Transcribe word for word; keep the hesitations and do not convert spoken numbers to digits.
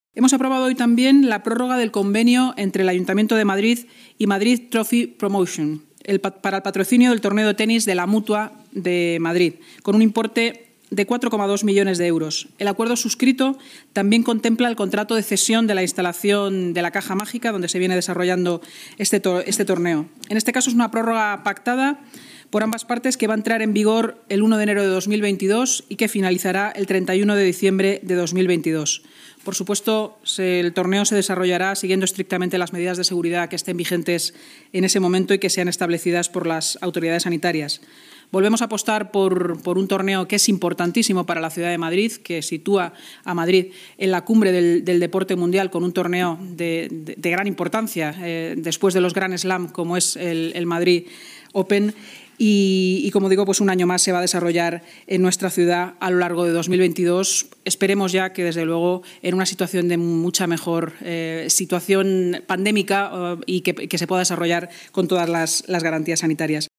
Hemos aprobado hoy también la prórroga del convenio entre el Ayuntamiento de Madrid y Madrid Trophy Promotion el, para el patrocinio del torneo de tenis de la Mutua de Madrid, con un importe de cuatro coma dos millones de euros. El acuerdo suscrito también contempla el contrato de cesión de la instalación de la Caja Mágica, donde se viene desarrollando este, to este torneo. En este caso es una prórroga pactada por ambas partes que va a entrar en vigor el uno de enero de dos mil veintidós y que finalizará el treinta y uno de diciembre de dos mil veintidós. Por supuesto, el torneo se desarrollará siguiendo estrictamente las medidas de seguridad que estén vigentes en ese momento y que sean establecidas por las autoridades sanitarias. Volvemos a apostar por, por un torneo que es importantísimo para la ciudad de Madrid, que sitúa a Madrid en la cumbre del, del deporte mundial con un torneo de, de, de gran importancia, eh, después de los Grand Slam, como es el, el Madrid Open. Y, y, como digo, pues un año más se va a desarrollar en nuestra ciudad a lo largo de dos mil veintidós. Esperemos ya que, desde luego, en una situación de mucha mejor eh, situación pandémica uh, y que, que se pueda desarrollar con todas las, las garantías sanitarias.